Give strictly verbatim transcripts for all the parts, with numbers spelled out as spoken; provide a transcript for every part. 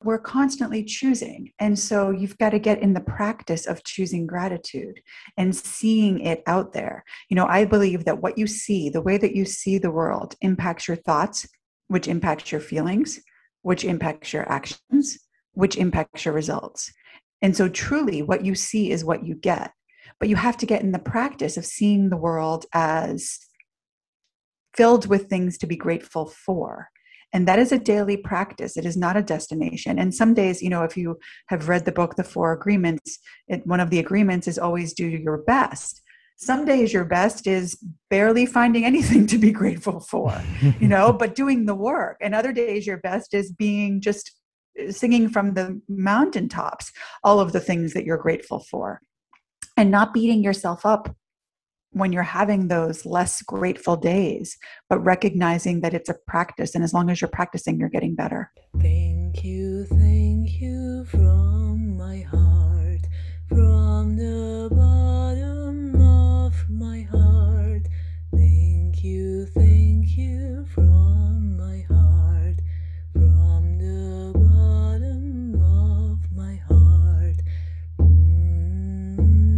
we're constantly choosing. And so you've got to get in the practice of choosing gratitude and seeing it out there. You know, I believe that what you see, the way that you see the world, impacts your thoughts, which impacts your feelings, which impacts your actions, which impacts your results. And so truly what you see is what you get. But you have to get in the practice of seeing the world as filled with things to be grateful for. And that is a daily practice. It is not a destination. And some days, you know, if you have read the book, The Four Agreements, it, one of the agreements is always do your best. Some days your best is barely finding anything to be grateful for, you know, but doing the work. And other days your best is being just singing from the mountaintops, all of the things that you're grateful for, and not beating yourself up when you're having those less grateful days, but recognizing that it's a practice. And as long as you're practicing, you're getting better. Thank you, thank you from my heart, from the bottom of my heart. Thank you, thank you from my heart, from the bottom of my heart. Mm-hmm.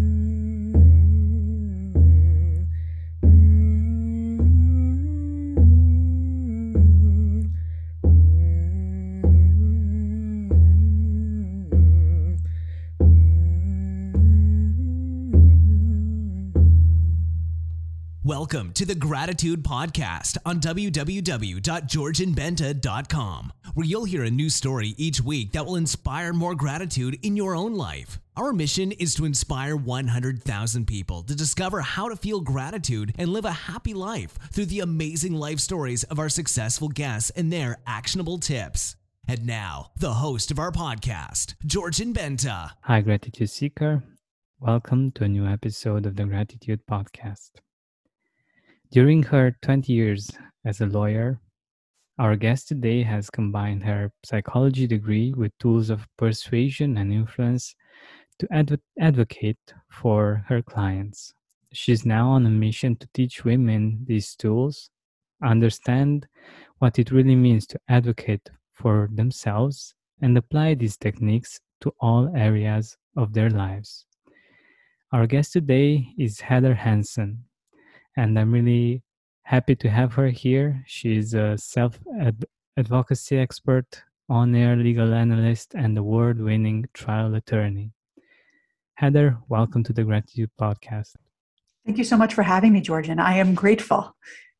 Welcome to the Gratitude Podcast on w w w dot georgian benta dot com, where you'll hear a new story each week that will inspire more gratitude in your own life. Our mission is to inspire one hundred thousand people to discover how to feel gratitude and live a happy life through the amazing life stories of our successful guests and their actionable tips. And now, the host of our podcast, Georgian Benta. Hi, Gratitude Seeker. Welcome to a new episode of the Gratitude Podcast. During her twenty years as a lawyer, our guest today has combined her psychology degree with tools of persuasion and influence to adv- advocate for her clients. She's now on a mission to teach women these tools, understand what it really means to advocate for themselves, and apply these techniques to all areas of their lives. Our guest today is Heather Hansen, and I'm really happy to have her here. She's a self-advocacy expert, on-air legal analyst, and award-winning trial attorney. Heather, welcome to the Gratitude Podcast. Thank you so much for having me, Georgian. I am grateful.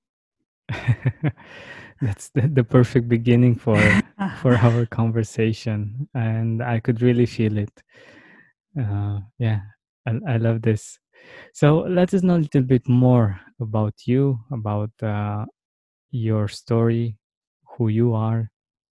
That's the, the perfect beginning for for our conversation, and I could really feel it. Uh, yeah, I, I love this. So let us know a little bit more about you, about uh, your story, who you are.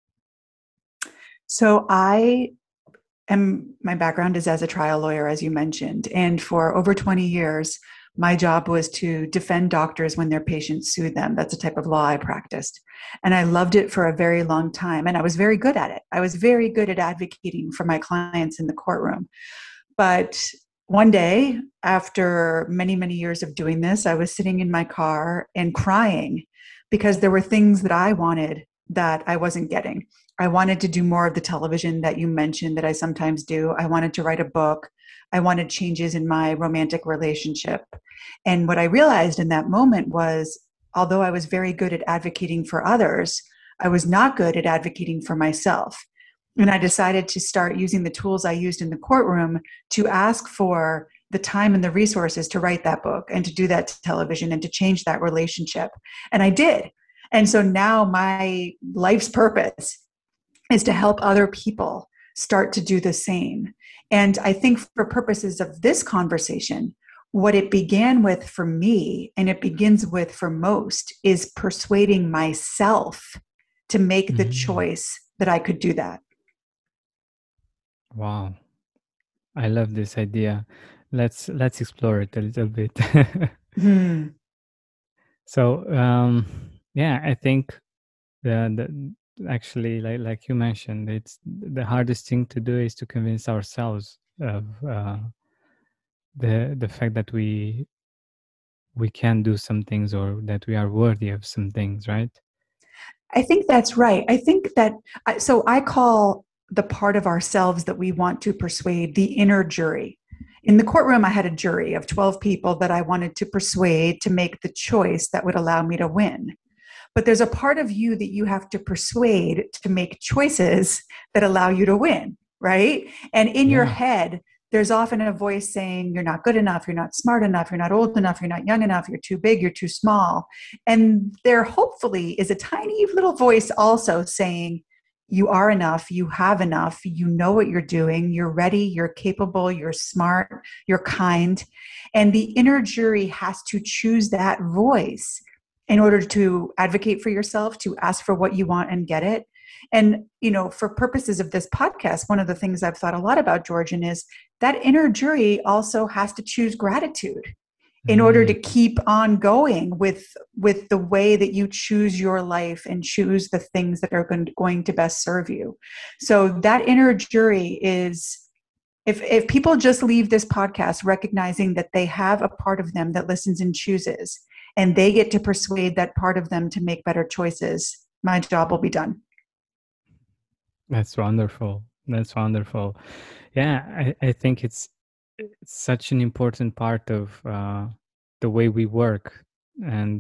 So I am, my background is as a trial lawyer, as you mentioned. And for over twenty years, my job was to defend doctors when their patients sued them. That's a type of law I practiced. And I loved it for a very long time. And I was very good at it. I was very good at advocating for my clients in the courtroom. But one day, after many, many years of doing this, I was sitting in my car and crying because there were things that I wanted that I wasn't getting. I wanted to do more of the television that you mentioned that I sometimes do. I wanted to write a book. I wanted changes in my romantic relationship. And what I realized in that moment was, although I was very good at advocating for others, I was not good at advocating for myself. And I decided to start using the tools I used in the courtroom to ask for the time and the resources to write that book and to do that television and to change that relationship. And I did. And so now my life's purpose is to help other people start to do the same. And I think for purposes of this conversation, what it began with for me, and it begins with for most, is persuading myself to make mm-hmm. the choice that I could do that. Wow. I love this idea. Let's let's explore it a little bit. hmm. So um, yeah, I think the, the actually like like you mentioned, it's the hardest thing to do is to convince ourselves of uh, the the fact that we we can do some things or that we are worthy of some things, right? I think that's right. I think that, so I call the part of ourselves that we want to persuade, the inner jury. In the courtroom, I had a jury of twelve people that I wanted to persuade to make the choice that would allow me to win. But there's a part of you that you have to persuade to make choices that allow you to win, right? And in your Yeah. head, there's often a voice saying, you're not good enough, you're not smart enough, you're not old enough, you're not young enough, you're too big, you're too small. And there hopefully is a tiny little voice also saying, you are enough, you have enough, you know what you're doing, you're ready, you're capable, you're smart, you're kind. And the inner jury has to choose that voice in order to advocate for yourself, to ask for what you want and get it. And, you know, for purposes of this podcast, one of the things I've thought a lot about, Georgian, is that inner jury also has to choose gratitude in order to keep on going with, with the way that you choose your life and choose the things that are going, going to best serve you. So that inner jury is, if, if people just leave this podcast recognizing that they have a part of them that listens and chooses, and they get to persuade that part of them to make better choices, my job will be done. That's wonderful. That's wonderful. Yeah, I, I think it's, it's such an important part of uh, the way we work, and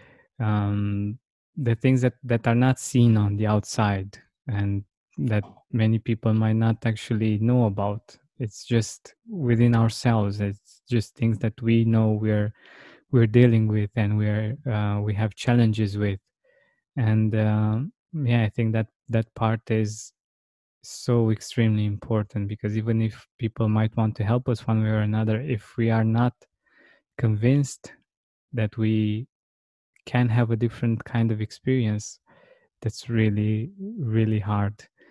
um, the things that, that are not seen on the outside and that many people might not actually know about. It's just within ourselves. It's just things that we know we're we're dealing with, and we're uh, we have challenges with. And uh, yeah, I think that that part is so extremely important, because even if people might want to help us one way or another, if we are not convinced that we can have a different kind of experience, that's really, really hard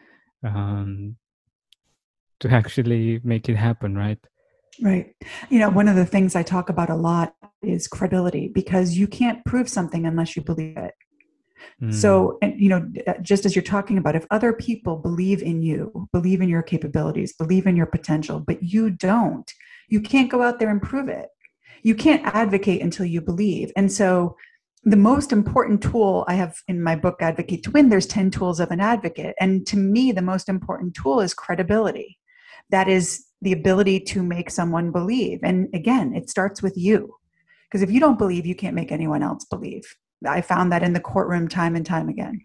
um, to actually make it happen, right? Right. You know, one of the things I talk about a lot is credibility, because you can't prove something unless you believe it. Mm. So, and, you know, just as you're talking about, if other people believe in you, believe in your capabilities, believe in your potential, but you don't, you can't go out there and prove it. You can't advocate until you believe. And so the most important tool I have in my book, Advocate to Win, there's ten tools of an advocate. And to me, the most important tool is credibility. That is the ability to make someone believe. And again, it starts with you. Because if you don't believe, you can't make anyone else believe. I found that in the courtroom time and time again.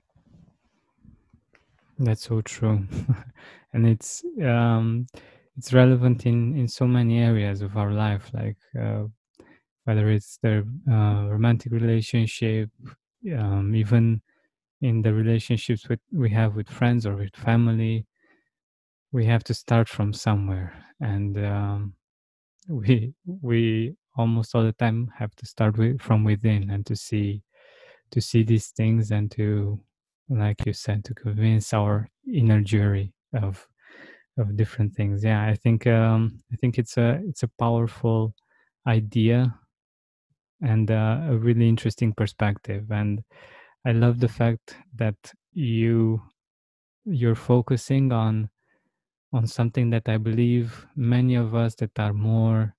That's so true. And it's um, it's relevant in, in so many areas of our life, like uh, whether it's the uh, romantic relationship, um, even in the relationships with, we have with friends or with family. We have to start from somewhere, and um, we we almost all the time have to start with, from within, and to see to see these things, and to, like you said, to convince our inner jury of of different things. Yeah, I think um, I think it's a it's a powerful idea, and uh, a really interesting perspective. And I love the fact that you you're focusing on on something that I believe many of us that are more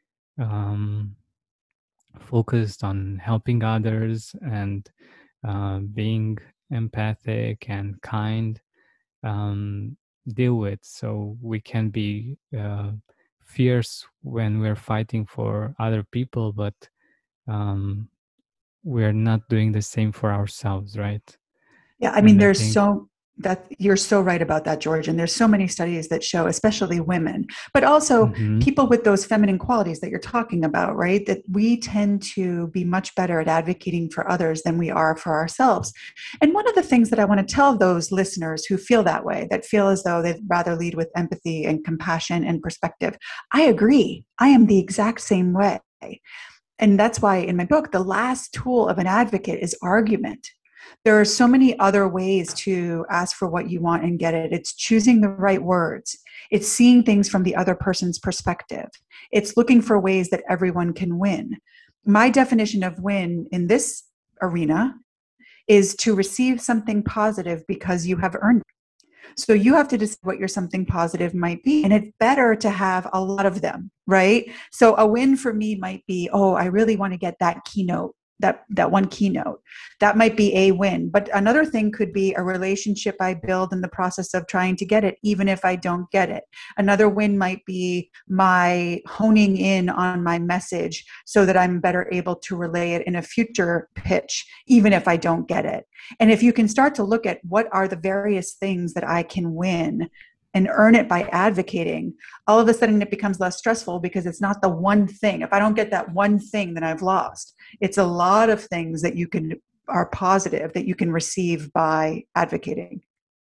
um, focused on helping others and uh, being empathic and kind um, deal with. So we can be uh, fierce when we're fighting for other people, but um, we're not doing the same for ourselves, right? Yeah, I mean, And I there's think so that you're so right about that, George. And there's so many studies that show, especially women, but also Mhm. people with those feminine qualities that you're talking about, right? That we tend to be much better at advocating for others than we are for ourselves. And one of the things that I want to tell those listeners who feel that way, that feel as though they'd rather lead with empathy and compassion and perspective, I agree. I am the exact same way. And that's why in my book, the last tool of an advocate is argument. There are so many other ways to ask for what you want and get it. It's choosing the right words. It's seeing things from the other person's perspective. It's looking for ways that everyone can win. My definition of win in this arena is to receive something positive because you have earned it. So you have to decide what your something positive might be. And it's better to have a lot of them, right? So a win for me might be, oh, I really want to get that keynote that that one keynote. That might be a win. But another thing could be a relationship I build in the process of trying to get it, even if I don't get it. Another win might be my honing in on my message so that I'm better able to relay it in a future pitch, even if I don't get it. And if you can start to look at what are the various things that I can win and earn it by advocating, all of a sudden it becomes less stressful because it's not the one thing. If I don't get that one thing, then I've lost. It's a lot of things that you can are positive that you can receive by advocating.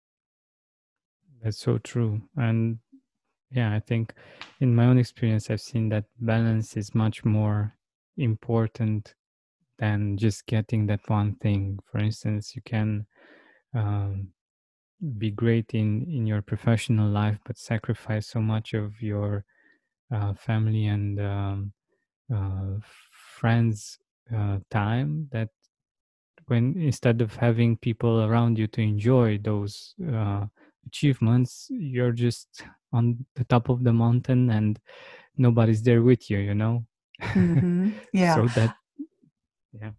That's so true. And yeah, I think in my own experience, I've seen that balance is much more important than just getting that one thing. For instance, you can um, be great in, in your professional life, but sacrifice so much of your uh, family and um, uh, friends' uh, time that when instead of having people around you to enjoy those uh, achievements, you're just on the top of the mountain and nobody's there with you, you know? Mm-hmm. Yeah. So that, yeah.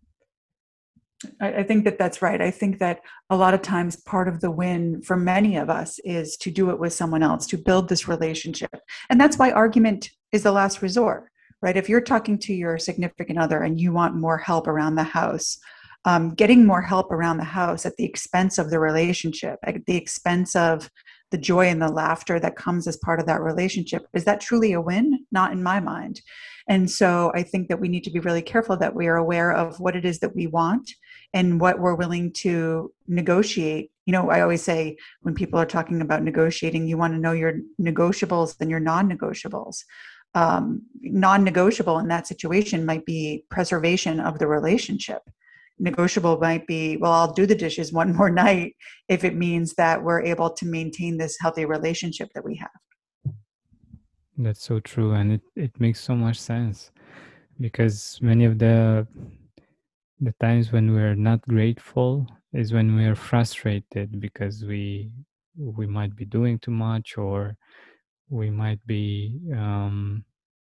I, I think that that's right. I think that a lot of times part of the win for many of us is to do it with someone else, to build this relationship. And that's why argument is the last resort, right? If you're talking to your significant other and you want more help around the house, um, getting more help around the house at the expense of the relationship, at the expense of the joy and the laughter that comes as part of that relationship, is that truly a win? Not in my mind. And so I think that we need to be really careful that we are aware of what it is that we want and what we're willing to negotiate. You know, I always say when people are talking about negotiating, you want to know your negotiables and your non-negotiables. Um, non-negotiable in that situation might be preservation of the relationship. Negotiable might be, well, I'll do the dishes one more night if it means that we're able to maintain this healthy relationship that we have. That's so true. And it, it makes so much sense because many of the the times when we're not grateful is when we're frustrated because we we might be doing too much, or we might be um,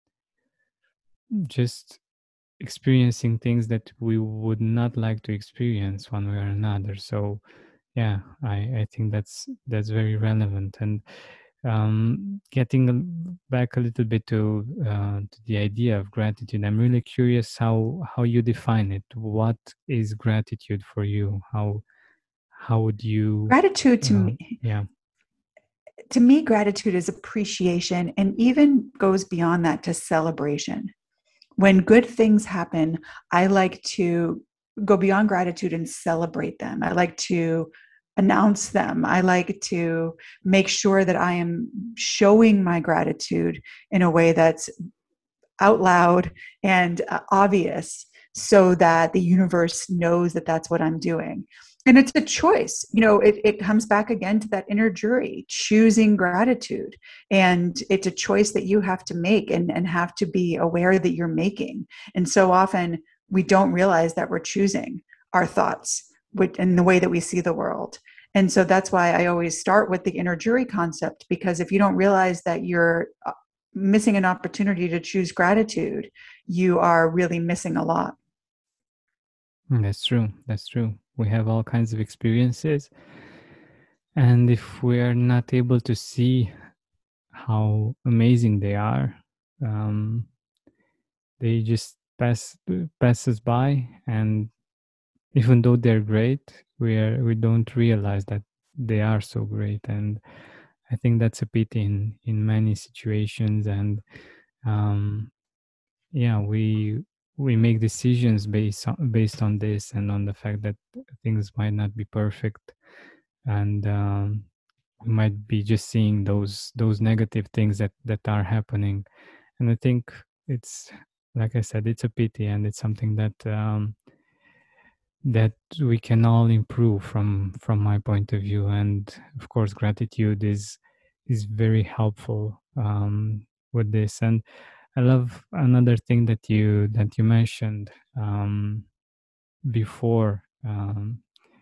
just experiencing things that we would not like to experience one way or another. So yeah, I, I think that's that's very relevant. And um, getting back a little bit to uh, to the idea of gratitude, I'm really curious how how you define it. What is gratitude for you? How how would you Gratitude to uh, me, yeah to me, gratitude is appreciation and even goes beyond that to celebration. When good things happen, I like to go beyond gratitude and celebrate them. I like to announce them. I like to make sure that I am showing my gratitude in a way that's out loud and uh, obvious so that the universe knows that that's what I'm doing. And it's a choice. You know, it, it comes back again to that inner jury, choosing gratitude. And it's a choice that you have to make and, and have to be aware that you're making. And so often we don't realize that we're choosing our thoughts and the way that we see the world. And so that's why I always start with the inner jury concept, because if you don't realize that you're missing an opportunity to choose gratitude, you are really missing a lot. That's true. That's true. We have all kinds of experiences. And if we are not able to see how amazing they are, um, they just pass pass us by. And even though they're great, we are we don't realize that they are so great. And I think that's a pity in, in many situations. And um, yeah, we we make decisions based on, based on this and on the fact that things might not be perfect, and um, we might be just seeing those those negative things that that are happening. And I think it's, like I said, it's a pity, and it's something that um, that we can all improve from from my point of view. And of course, gratitude is is very helpful um, with this. And I love another thing that you that you mentioned um, before um,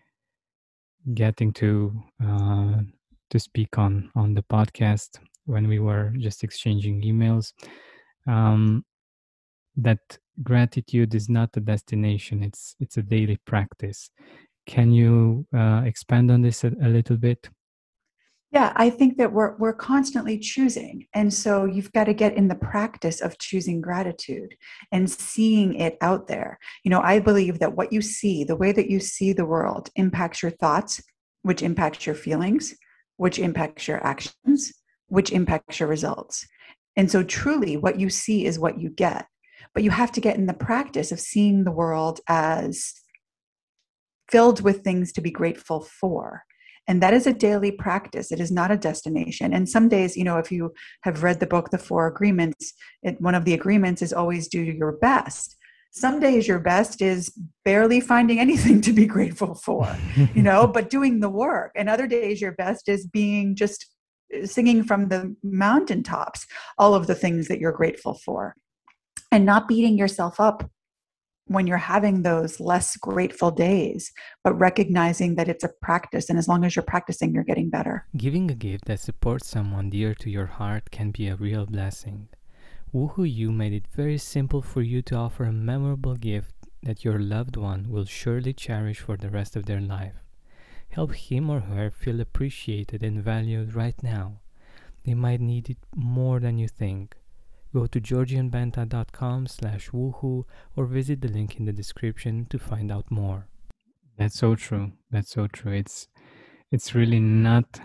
getting to uh, to speak on on the podcast when we were just exchanging emails. Um, that gratitude is not a destination, it's it's a daily practice. Can you uh, expand on this a, a little bit? Yeah, I think that we're we're constantly choosing. And so you've got to get in the practice of choosing gratitude and seeing it out there. You know, I believe that what you see, the way that you see the world impacts your thoughts, which impacts your feelings, which impacts your actions, which impacts your results. And so truly what you see is what you get. But you have to get in the practice of seeing the world as filled with things to be grateful for. And that is a daily practice. It is not a destination. And some days, you know, if you have read the book, The Four Agreements, it, one of the agreements is always do your best. Some days your best is barely finding anything to be grateful for, you know, but doing the work. And other days your best is being just singing from the mountaintops, all of the things that you're grateful for, and not beating yourself up when you're having those less grateful days, but recognizing that it's a practice. And as long as you're practicing, you're getting better. Giving a gift that supports someone dear to your heart can be a real blessing. Woohoo You made it very simple for you to offer a memorable gift that your loved one will surely cherish for the rest of their life. Help him or her feel appreciated and valued right now. They might need it more than you think. Go to georgianbenta.com slash woohoo or visit the link in the description to find out more. That's so true. That's so true. It's it's really not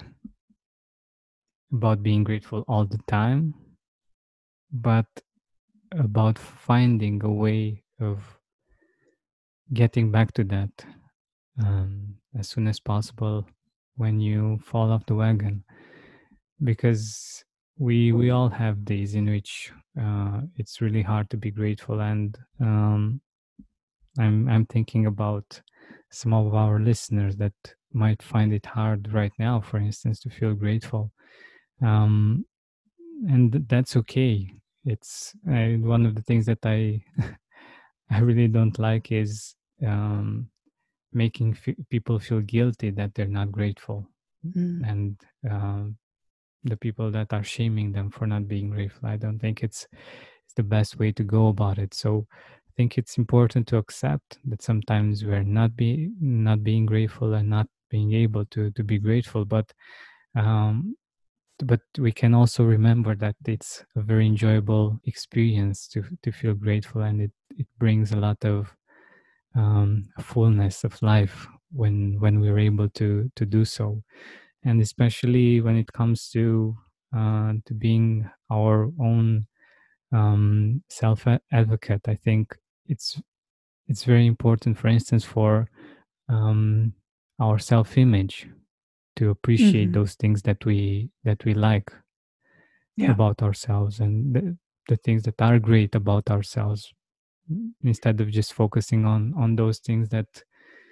about being grateful all the time, but about finding a way of getting back to that um, as soon as possible when you fall off the wagon. Because we we all have days in which uh, it's really hard to be grateful, and um, I'm I'm thinking about some of our listeners that might find it hard right now, for instance, to feel grateful, um, and th- that's okay. It's uh, one of the things that I I really don't like is um, making f- people feel guilty that they're not grateful, Mm. and um, the people that are shaming them for not being grateful. I don't think it's it's the best way to go about it. So I think it's important to accept that sometimes we're not be not being grateful and not being able to to be grateful, but um, but we can also remember that it's a very enjoyable experience to to feel grateful, and it it brings a lot of um, fullness of life when when we're able to to do so, and especially when it comes to uh, to being our own um, self advocate. I think it's it's very important, for instance, for um, our self image to appreciate Mm-hmm. those things that we that we like Yeah. about ourselves, and the, the things that are great about ourselves, instead of just focusing on on those things that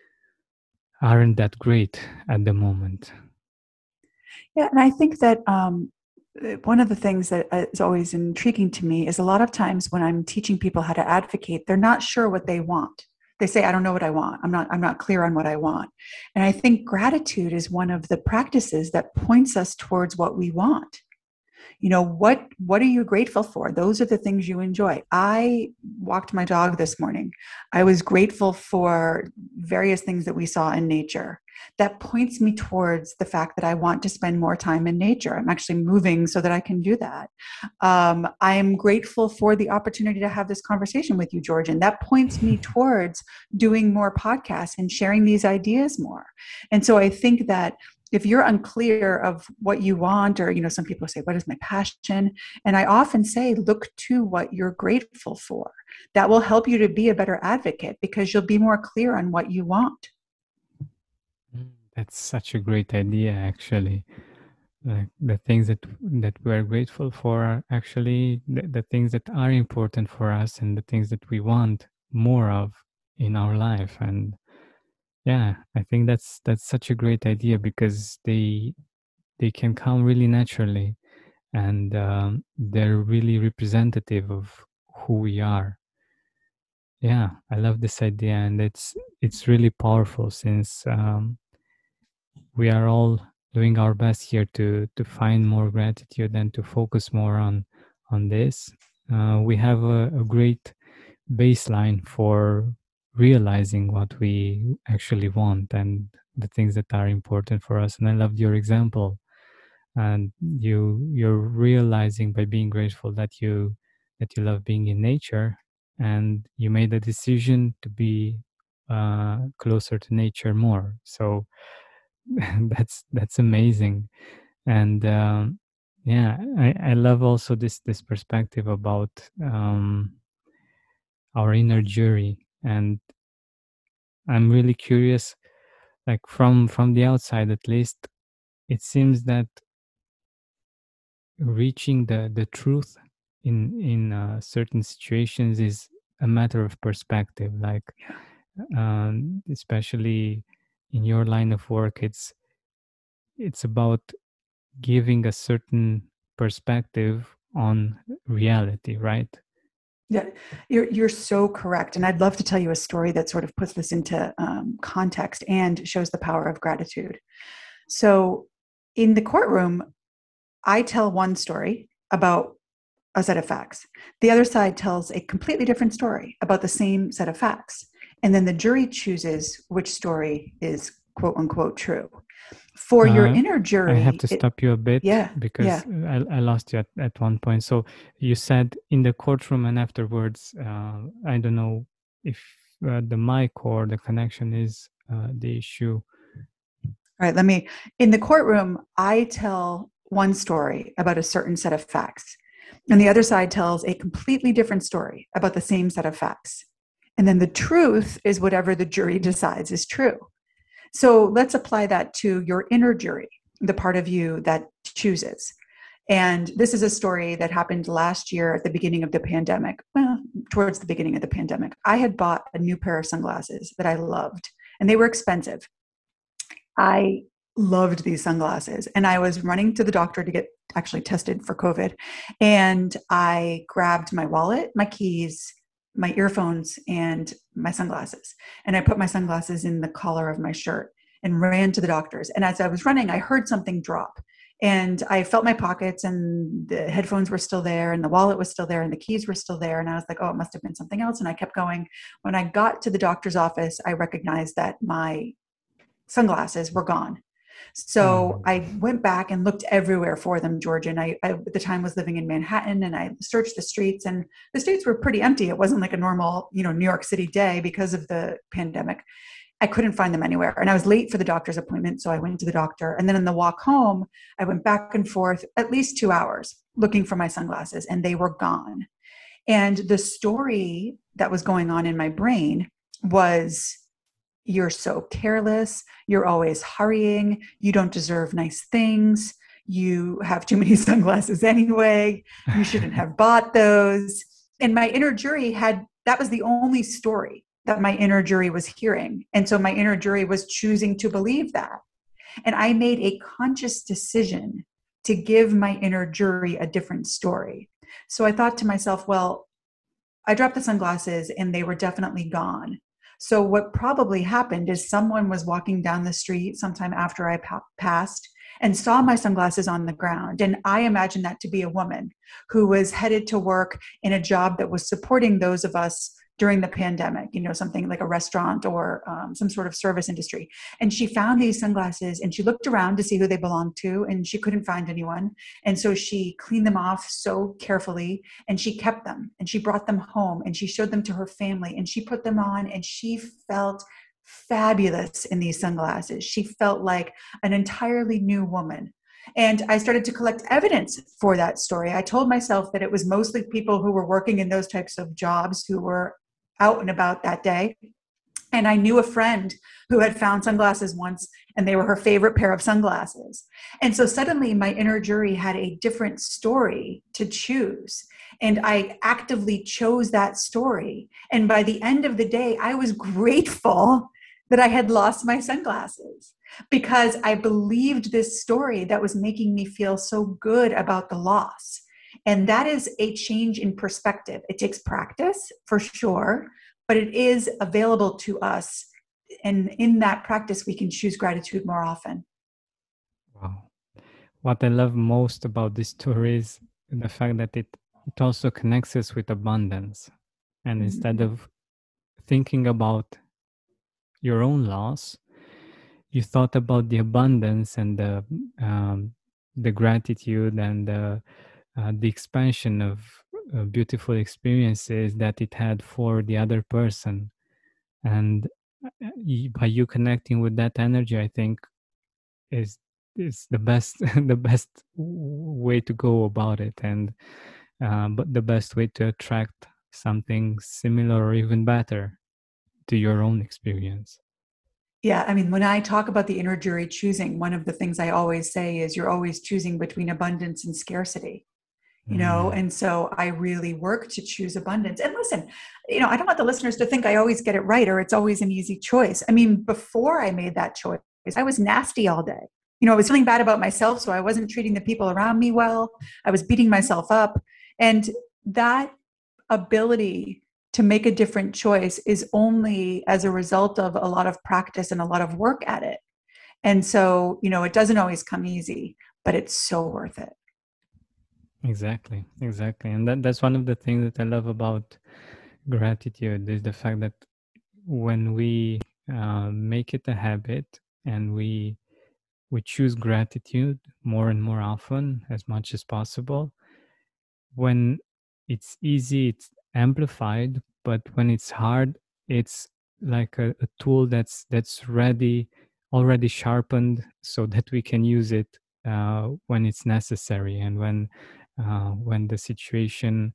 aren't that great at the moment. Yeah. And I think that um, uh, one of the things that uh, is always intriguing to me is a lot of times when I'm teaching people how to advocate, they're not sure what they want. They say, I don't know what I want. I'm not, I'm not clear on what I want. And I think gratitude is one of the practices that points us towards what we want. You know, what what are you grateful for? Those are the things you enjoy. I walked my dog this morning. I was grateful for various things that we saw in nature. That points me towards the fact that I want to spend more time in nature. I'm actually moving so that I can do that. Um, I am grateful for the opportunity to have this conversation with you, George, and that points me towards doing more podcasts and sharing these ideas more. And so I think that if you're unclear of what you want, or, you know, some people say, what is my passion? And I often say, look to what you're grateful for. That will help you to be a better advocate because you'll be more clear on what you want. That's such a great idea, actually. Like the things that that we're grateful for are actually the, the things that are important for us, and the things that we want more of in our life. And yeah, I think that's that's such a great idea, because they they can come really naturally, and um, they're really representative of who we are. Yeah, I love this idea, and it's it's really powerful, since um, we are all doing our best here to to find more gratitude and to focus more on on this. Uh, we have a, a great baseline for realizing what we actually want and the things that are important for us. And I loved your example. And you you're realizing by being grateful that you that you love being in nature, and you made a decision to be uh, closer to nature more. So that's that's amazing. And um, yeah, I, I love also this this perspective about um, our inner jury. And I'm really curious, like from from the outside at least, it seems that reaching the the truth in in uh, certain situations is a matter of perspective. Like um, especially in your line of work, it's it's about giving a certain perspective on reality, right? Yeah, you're you're so correct, and I'd love to tell you a story that sort of puts this into um, context and shows the power of gratitude. So, in the courtroom, I tell one story about a set of facts. The other side tells a completely different story about the same set of facts, and then the jury chooses which story is quote unquote true. For your Uh, inner I have jury, to it, stop you a bit yeah, yeah. because I, I lost you at, at one point. So you said in the courtroom and afterwards, uh, I don't know if uh, the mic or the connection is uh, the issue. All right, let me. In the courtroom, I tell one story about a certain set of facts, and the other side tells a completely different story about the same set of facts. And then the truth is whatever the jury decides is true. So let's apply that to your inner jury, the part of you that chooses. And this is a story that happened last year at the beginning of the pandemic. Well, towards the beginning of the pandemic, I had bought a new pair of sunglasses that I loved, and they were expensive. I loved these sunglasses, and I was running to the doctor to get actually tested for COVID. And I grabbed my wallet, my keys, my earphones, and my sunglasses. And I put my sunglasses in the collar of my shirt and ran to the doctor's. And as I was running, I heard something drop. And I felt my pockets, and the headphones were still there, and the wallet was still there, and the keys were still there. And I was like, oh, it must have been something else. And I kept going. When I got to the doctor's office, I recognized that my sunglasses were gone. So Oh, I went back and looked everywhere for them, Georgia. And I, I, at the time, was living in Manhattan, and I searched the streets, and the streets were pretty empty. It wasn't like a normal, you know, New York City day because of the pandemic. I couldn't find them anywhere, and I was late for the doctor's appointment. So I went to the doctor, and then in the walk home, I went back and forth at least two hours looking for my sunglasses, and they were gone. And the story that was going on in my brain was, you're so careless. You're always hurrying. You don't deserve nice things. You have too many sunglasses anyway. You shouldn't have bought those. And my inner jury had, that was the only story that my inner jury was hearing. And so my inner jury was choosing to believe that. And I made a conscious decision to give my inner jury a different story. So I thought to myself, well, I dropped the sunglasses and they were definitely gone. So what probably happened is someone was walking down the street sometime after I pa- passed and saw my sunglasses on the ground. And I imagined that to be a woman who was headed to work in a job that was supporting those of us during the pandemic, you know, something like a restaurant or um, some sort of service industry. And she found these sunglasses, and she looked around to see who they belonged to, and she couldn't find anyone. And so she cleaned them off so carefully, and she kept them, and she brought them home, and she showed them to her family, and she put them on, and she felt fabulous in these sunglasses. She felt like an entirely new woman. And I started to collect evidence for that story. I told myself that it was mostly people who were working in those types of jobs who were out and about that day. And I knew a friend who had found sunglasses once, and they were her favorite pair of sunglasses. And so suddenly my inner jury had a different story to choose. And I actively chose that story. And by the end of the day, I was grateful that I had lost my sunglasses, because I believed this story that was making me feel so good about the loss. And that is a change in perspective. It takes practice for sure, but it is available to us. And in that practice, we can choose gratitude more often. wow. What I love most about this story is the fact that it, it also connects us with abundance. And Mhm. instead of thinking about your own loss, you thought about the abundance and the um, the gratitude and the uh, the expansion of uh, beautiful experiences that it had for the other person. And uh, y- by you connecting with that energy, I think is is the best the best w- way to go about it, and uh, but the best way to attract something similar or even better to your own experience. Yeah, I mean, when I talk about the inner jury choosing, one of the things I always say is you're always choosing between abundance and scarcity. You know, Mm. and so I really work to choose abundance. And listen, you know, I don't want the listeners to think I always get it right or it's always an easy choice. I mean, before I made that choice, I was nasty all day. You know, I was feeling bad about myself, so I wasn't treating the people around me well. I was beating myself up. And that ability to make a different choice is only as a result of a lot of practice and a lot of work at it. And so, you know, it doesn't always come easy, but it's so worth it. Exactly, exactly. And that, that's one of the things that I love about gratitude is the fact that when we uh, make it a habit and we we choose gratitude more and more often as much as possible, when it's easy, it's amplified, but when it's hard, it's like a, a tool that's that's ready, already sharpened, so that we can use it uh, when it's necessary and when uh, when the situation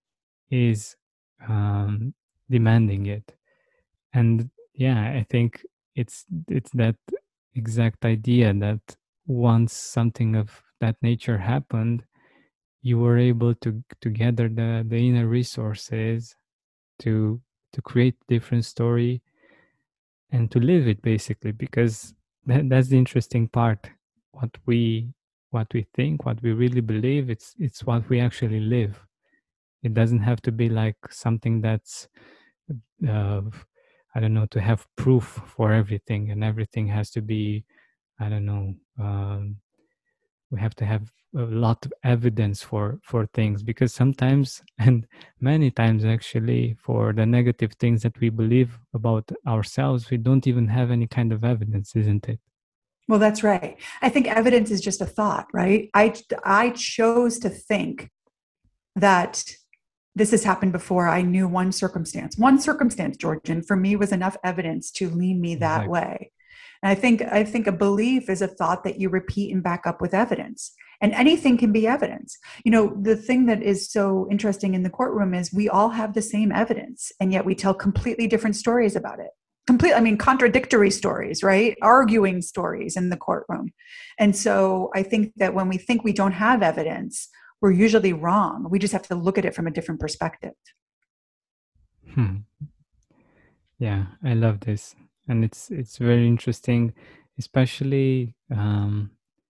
is um, demanding it. And yeah, I think it's it's that exact idea that once something of that nature happened, you were able to to gather the the inner resources to to create different story and to live it, basically, because that, that's the interesting part. What we what we think, what we really believe, it's it's what we actually live. It doesn't have to be like something that's uh, I don't know, to have proof for everything, and everything has to be, I don't know, um, we have to have a lot of evidence for for things, because sometimes and many times actually for the negative things that we believe about ourselves, we don't even have any kind of evidence, isn't it? Well, that's right. I think evidence is just a thought, right? I I chose to think that this has happened before. I knew one circumstance. One circumstance, Georgian, for me was enough evidence to lean me that Exactly. way. And I think I think a belief is a thought that you repeat and back up with evidence. And anything can be evidence. You know, the thing that is so interesting in the courtroom is we all have the same evidence, and yet we tell completely different stories about it. Complete, I mean, contradictory stories, right? Arguing stories in the courtroom. And so I think that when we think we don't have evidence, we're usually wrong. We just have to look at it from a different perspective. Hmm. Yeah, I love this, and it's it's very interesting, especially um,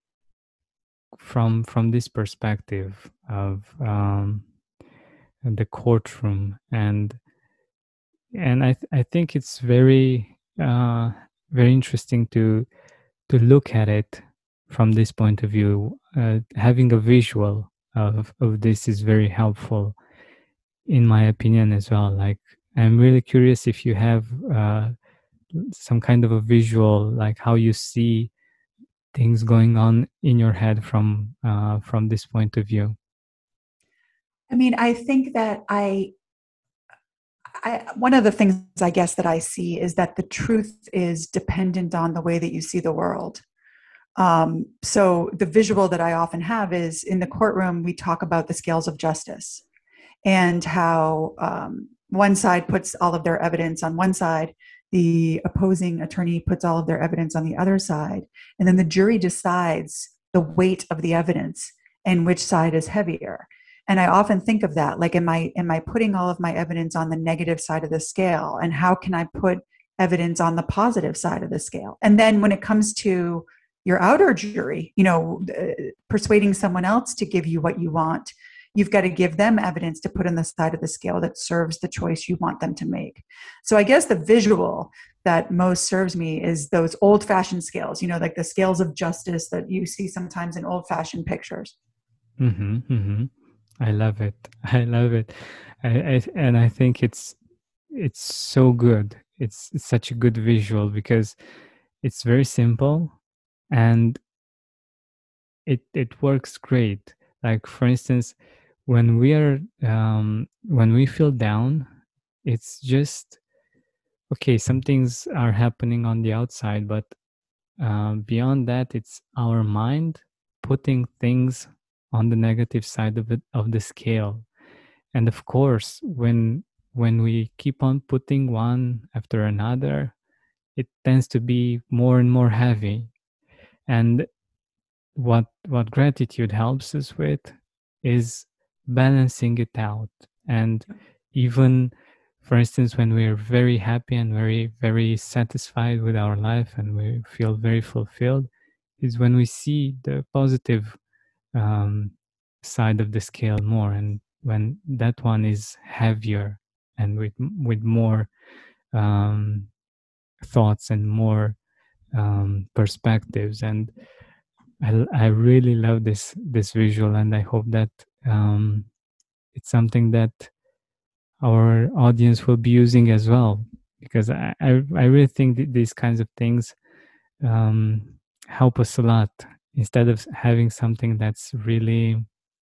from from this perspective of um, the courtroom. and and I th- I think it's very uh, very interesting to to look at it from this point of view. Uh, having a visual of of this is very helpful, in my opinion, as well. Like, I'm really curious if you have uh, some kind of a visual, like how you see things going on in your head from uh, from this point of view. I mean, I think that I, I, one of the things I guess that I see is that the truth is dependent on the way that you see the world. Um, so the visual that I often have is in the courtroom, we talk about the scales of justice and how um, one side puts all of their evidence on one side, the opposing attorney puts all of their evidence on the other side, and then the jury decides the weight of the evidence and which side is heavier. And I often think of that, like, am I am I putting all of my evidence on the negative side of the scale, and how can I put evidence on the positive side of the scale? And then when it comes to your outer jury, you know, uh, persuading someone else to give you what you want, you've got to give them evidence to put on the side of the scale that serves the choice you want them to make. So I guess the visual that most serves me is those old fashioned scales, you know, like the scales of justice that you see sometimes in old fashioned pictures. Mm-hmm, mm-hmm. I love it. I love it. I, I, and I think it's it's so good. It's, it's such a good visual because it's very simple and it it works great. Like for instance, when we are um, when we feel down, it's just okay. Some things are happening on the outside, but uh, beyond that, it's our mind putting things on the negative side of it of the scale. And of course, when when we keep on putting one after another, it tends to be more and more heavy. And what what gratitude helps us with is balancing it out. And even for instance, when we're very happy and very very satisfied with our life and we feel very fulfilled, is when we see the positive um, side of the scale more, and when that one is heavier and with with more um, thoughts and more um, perspectives. And I, I really love this this visual, and I hope that um, it's something that our audience will be using as well, because I I, I really think that these kinds of things um, help us a lot. Instead of having something that's really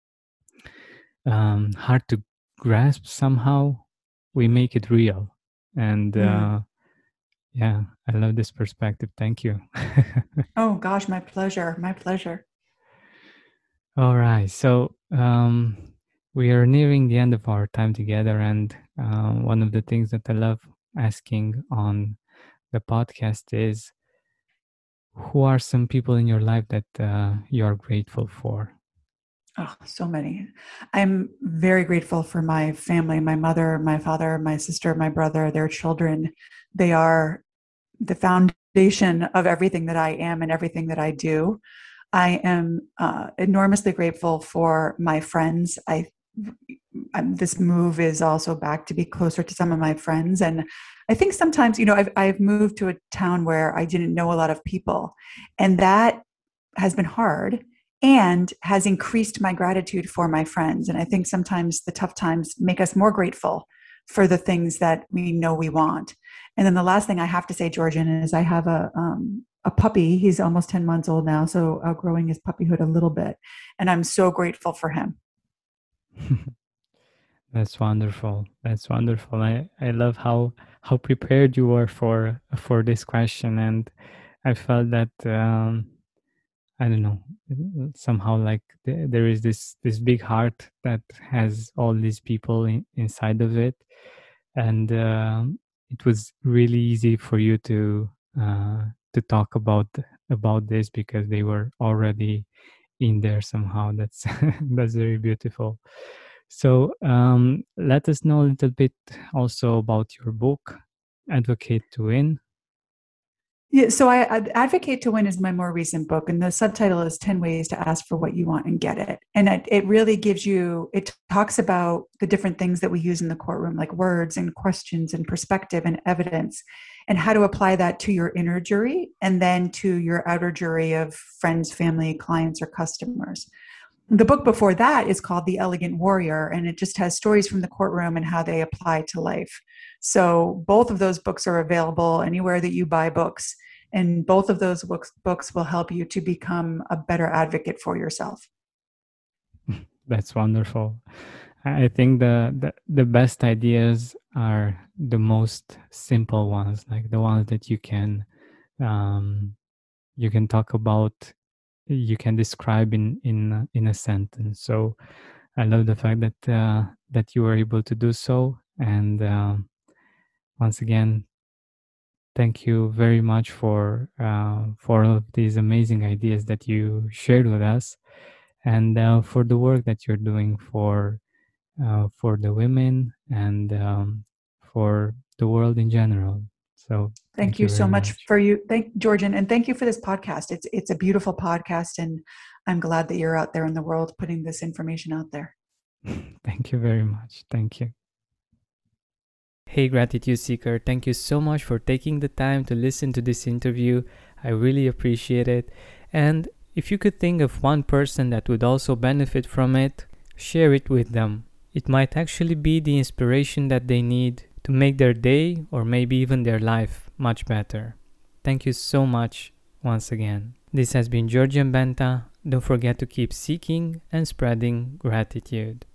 um, hard to grasp somehow, we make it real. And Mm. uh, yeah, I love this perspective. Thank you. Oh gosh, my pleasure. My pleasure. All right. So um, we are nearing the end of our time together. And uh, one of the things that I love asking on the podcast is, who are some people in your life that uh, you are grateful for? Oh, so many. I'm very grateful for my family, my mother, my father, my sister, my brother, their children. They are the foundation of everything that I am and everything that I do. I am uh, enormously grateful for my friends. I I'm, this move is also back to be closer to some of my friends, and I think sometimes, you know, I've I've moved to a town where I didn't know a lot of people, and that has been hard and has increased my gratitude for my friends. And I think sometimes the tough times make us more grateful for the things that we know we want. And then the last thing I have to say, Georgian, is I have a um, a puppy. He's almost ten months old now, so outgrowing his puppyhood a little bit, and I'm so grateful for him. That's wonderful. That's wonderful. I, I love how how prepared you were for for this question, and I felt that um, I don't know, somehow like th- there is this this big heart that has all these people in, inside of it, and um it was really easy for you to uh, to talk about about this because they were already in there somehow. That's that's very beautiful. So um, let us know a little bit also about your book, Advocate to Win. Yeah, so I, I Advocate to Win is my more recent book, and the subtitle is ten Ways to Ask for What You Want and Get It. And it, it really gives you, it talks about the different things that we use in the courtroom, like words and questions and perspective and evidence, and how to apply that to your inner jury and then to your outer jury of friends, family, clients, or customers. The book before that is called The Elegant Warrior, and it just has stories from the courtroom and how they apply to life. So both of those books are available anywhere that you buy books, and both of those books books will help you to become a better advocate for yourself. That's wonderful. I think the, the the best ideas are the most simple ones, like the ones that you can um, you can talk about, you can describe in in in a sentence. So I love the fact that uh, that you were able to do so. And uh, once again, thank you very much for uh, for all of these amazing ideas that you shared with us, and uh, for the work that you're doing for uh, for the women and um, for the world in general. So Thank thank you you so very much much. for you, thank Georgian, and thank you for this podcast. It's it's a beautiful podcast, and I'm glad that you're out there in the world putting this information out there. Thank you very much. Thank you. Hey, Gratitude Seeker, thank you so much for taking the time to listen to this interview. I really appreciate it. And if you could think of one person that would also benefit from it, Share it with them. It might actually be the inspiration that they need to make their day or maybe even their life much better. Thank you so much once again. This has been Georgian Benta. Don't forget to keep seeking and spreading gratitude.